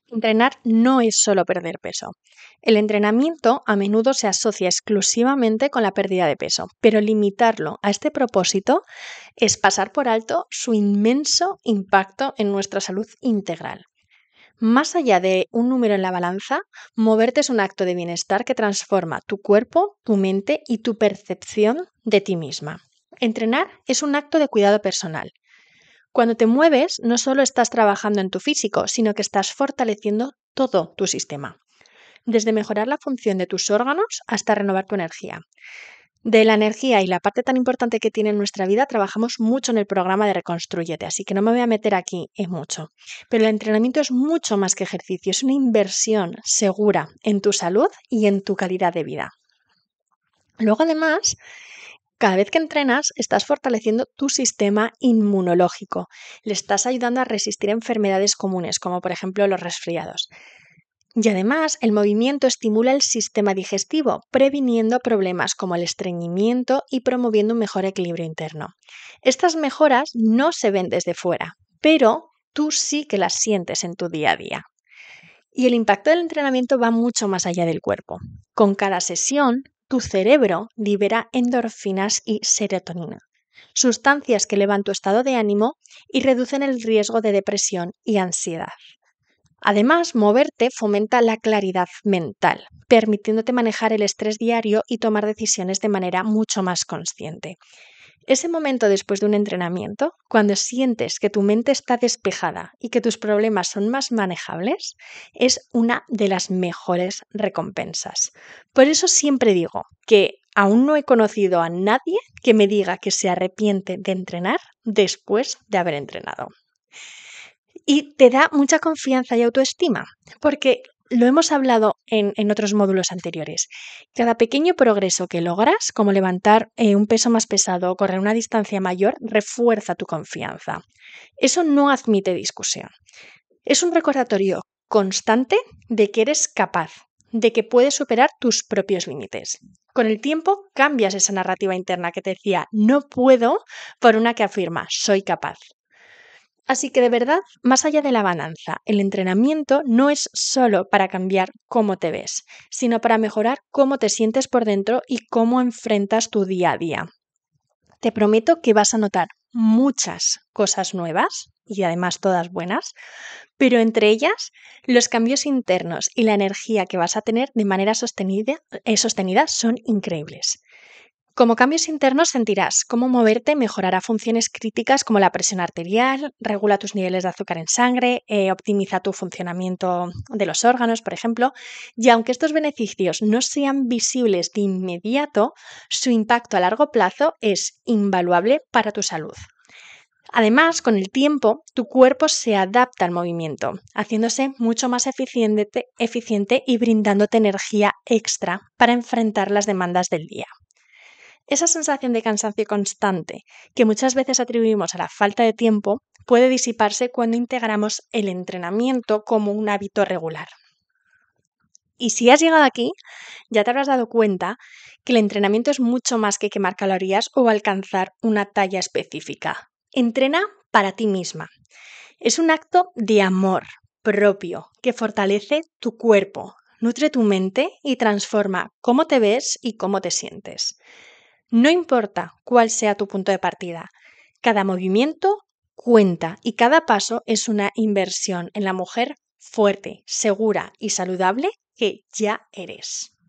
Entrenar no es solo perder peso. El entrenamiento a menudo se asocia exclusivamente con la pérdida de peso, pero limitarlo a este propósito es pasar por alto su inmenso impacto en nuestra salud integral. Más allá de un número en la balanza, moverte es un acto de bienestar que transforma tu cuerpo, tu mente y tu percepción de ti misma. Entrenar es un acto de cuidado personal. Cuando te mueves, no solo estás trabajando en tu físico, sino que estás fortaleciendo todo tu sistema, desde mejorar la función de tus órganos hasta renovar tu energía. De la energía y la parte tan importante que tiene en nuestra vida, trabajamos mucho en el programa de Reconstrúyete, así que no me voy a meter aquí en mucho. Pero el entrenamiento es mucho más que ejercicio, es una inversión segura en tu salud y en tu calidad de vida. Luego, además, cada vez que entrenas, estás fortaleciendo tu sistema inmunológico. Le estás ayudando a resistir enfermedades comunes, como por ejemplo los resfriados. Y además, el movimiento estimula el sistema digestivo, previniendo problemas como el estreñimiento y promoviendo un mejor equilibrio interno. Estas mejoras no se ven desde fuera, pero tú sí que las sientes en tu día a día. Y el impacto del entrenamiento va mucho más allá del cuerpo. Con cada sesión, tu cerebro libera endorfinas y serotonina, sustancias que elevan tu estado de ánimo y reducen el riesgo de depresión y ansiedad. Además, moverte fomenta la claridad mental, permitiéndote manejar el estrés diario y tomar decisiones de manera mucho más consciente. Ese momento después de un entrenamiento, cuando sientes que tu mente está despejada y que tus problemas son más manejables, es una de las mejores recompensas. Por eso siempre digo que aún no he conocido a nadie que me diga que se arrepiente de entrenar después de haber entrenado. Y te da mucha confianza y autoestima, porque lo hemos hablado en otros módulos anteriores. Cada pequeño progreso que logras, como levantar un peso más pesado o correr una distancia mayor, refuerza tu confianza. Eso no admite discusión. Es un recordatorio constante de que eres capaz, de que puedes superar tus propios límites. Con el tiempo cambias esa narrativa interna que te decía no puedo por una que afirma soy capaz. Así que de verdad, más allá de la balanza, el entrenamiento no es solo para cambiar cómo te ves, sino para mejorar cómo te sientes por dentro y cómo enfrentas tu día a día. Te prometo que vas a notar muchas cosas nuevas y además todas buenas, pero entre ellas los cambios internos y la energía que vas a tener de manera sostenida son increíbles. Como cambios internos sentirás cómo moverte mejorará funciones críticas como la presión arterial, regula tus niveles de azúcar en sangre, optimiza tu funcionamiento de los órganos, por ejemplo, y aunque estos beneficios no sean visibles de inmediato, su impacto a largo plazo es invaluable para tu salud. Además, con el tiempo, tu cuerpo se adapta al movimiento, haciéndose mucho más eficiente y brindándote energía extra para enfrentar las demandas del día. Esa sensación de cansancio constante que muchas veces atribuimos a la falta de tiempo puede disiparse cuando integramos el entrenamiento como un hábito regular. Y si has llegado aquí, ya te habrás dado cuenta que el entrenamiento es mucho más que quemar calorías o alcanzar una talla específica. Entrena para ti misma. Es un acto de amor propio que fortalece tu cuerpo, nutre tu mente y transforma cómo te ves y cómo te sientes. No importa cuál sea tu punto de partida, cada movimiento cuenta y cada paso es una inversión en la mujer fuerte, segura y saludable que ya eres.